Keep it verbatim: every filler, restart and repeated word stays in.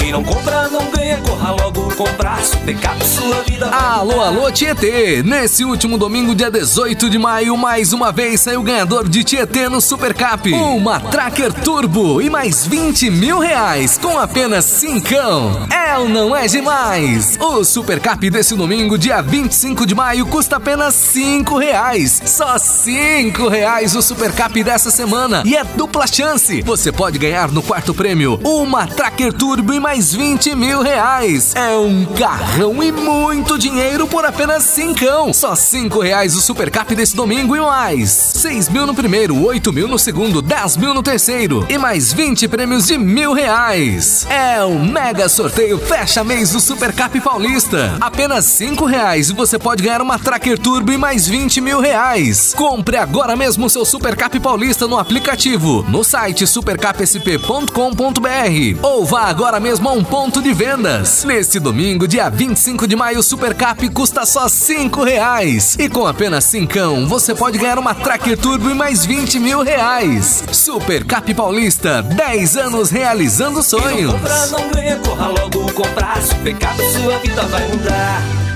Quem não compra não ganha, corra logo comprar Supercap, sua vida vai Alô, mudar. alô, Tietê! Nesse último domingo, dia dezoito de maio, mais uma vez saiu o ganhador de Tietê no Supercap. Uma Tracker Turbo e mais vinte mil reais com apenas cincão. É ou não é demais? O Supercap desse domingo, dia vinte e cinco de maio, custa apenas cinco reais. Só cinco reais o Supercap dessa semana. E é dupla chance. Você pode ganhar no quarto prêmio uma Tracker Turbo e mais vinte mil reais. É um carrão e muito dinheiro por apenas cincão. Só cinco reais o Supercap desse domingo e mais seis mil no primeiro, oito mil no segundo, dez mil no terceiro e mais vinte prêmios de mil reais. É o mega sorteio fecha mês do Supercap Paulista. Apenas cinco reais e você pode ganhar uma Tracker Turbo e mais vinte mil reais. Compre agora mesmo o seu Supercap Paulista no aplicativo, no site supercap s p ponto com ponto b r ou vá agora mesmo a um ponto de vendas. Nesse domingo, dia vinte e cinco de maio, o Supercap custa só cinco reais. E com apenas cincão, você pode ganhar uma Tracker Turbo e mais vinte mil reais. Supercap Paulista, dez anos realizando Quem não sonhos. compra não ganha, corra logo comprar Supercap, sua vida vai mudar.